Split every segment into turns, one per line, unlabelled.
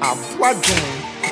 Abwadun.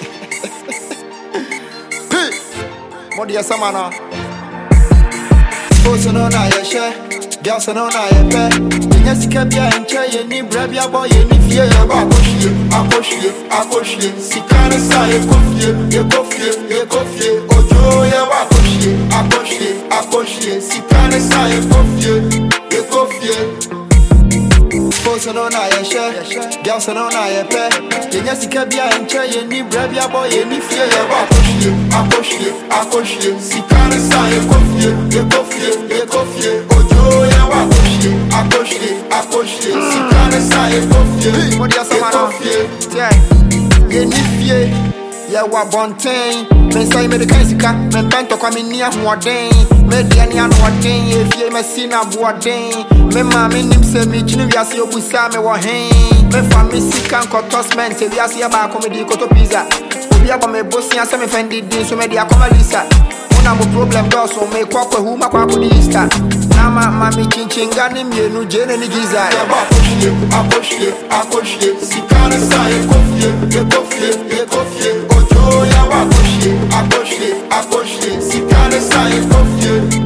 Hey, what do you say, man? Folks know na ye share, girls know na ye pay. Yes, kabia enche ye ni brabia boy ye ni fie ye ba akoshie. Sikana sa ye kofie. Ojo ye wa akoshie. Sikana sa ye kofie. Folks know na ye share, girls know na ye pay. Yes, kabia enche ye ni brabia boy ye ni fie ye ba akoshie. Sikana sa ye kofie. Ojo ye wa akoshie. Sikana sa ye kofie. What do you say, man? Ye ni fie. Yeah, wa bontain. Men say me the kind sika. Men bento kwa me nia huaden. Me dia ni anu waden. Ye fie me sina buaden. Me ma me nim se me chini wiase obusa me wo hen. Me fa me sika nko tosment. Se wiase ya ba komedi koto pizza. Obi aba me bosia se me fendi din so me dia koma lisa. Una mo problem do so me kwa hu ma kwa di Easter. Na ma me chinchinga ni mienu jene ni giza. Ya ba akoshie. Sikana sa ye kofie. Ojo ya wa akoshie. Sikana sa ye kofie.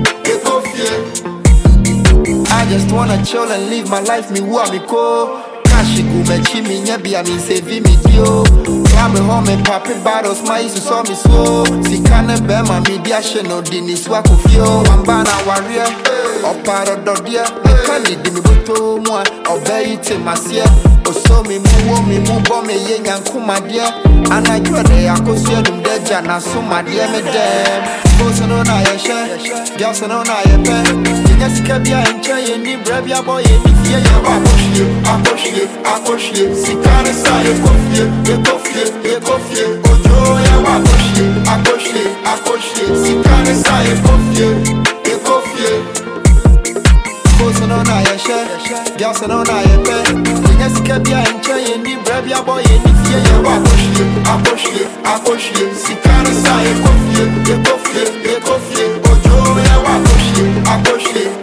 I just wanna chill and live my life, me who me ko. Cash go me chi me nyabi I mean save me dio. Climb home and pop bottles, my isu saw me slow. Sikana be my media no dini swako fio. Wambana warrior, opara dodia. Kali di mi buto mwa, obey te masia. Oso mi mu bombe ye nyankuma dia. Anajua de akosia dum deja na suma dia me dem. Folks know na ye share, girls know na ye pay. Yes, kabia enche ye ni brabia boy ye ni fie ye ba akoshie. Sikana sa ye kofie. Ojo ye wa akoshie. Sikana sa ye kofie. Folks know na ye share, girls know na ye pay. Yes, kabia enche ye ni brabia boy ye ni fie ye ba akoshie. Sikana sa ye kofie. Ojo ye wa akoshie.